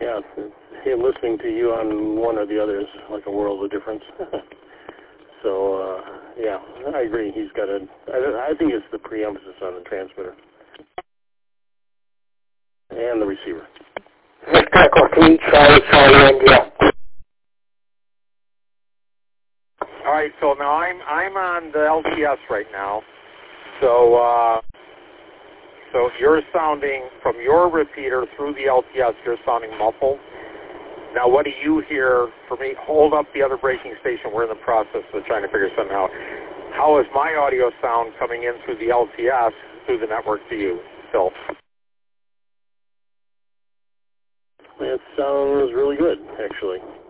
Yeah, him listening to you on one or the other is like a world of difference. So, yeah, I agree. He's got I think it's the pre-emphasis on the transmitter and the receiver. Echo 3, Charlie, India. All right, so now I'm on the LTS right now. So so you're sounding from your repeater through the LTS. You're sounding muffled. Now, what do you hear? For me, hold up the other breaking station. We're in the process of trying to figure something out. How is my audio sound coming in through the LTS through the network to you, Phil? It sounds really good, actually.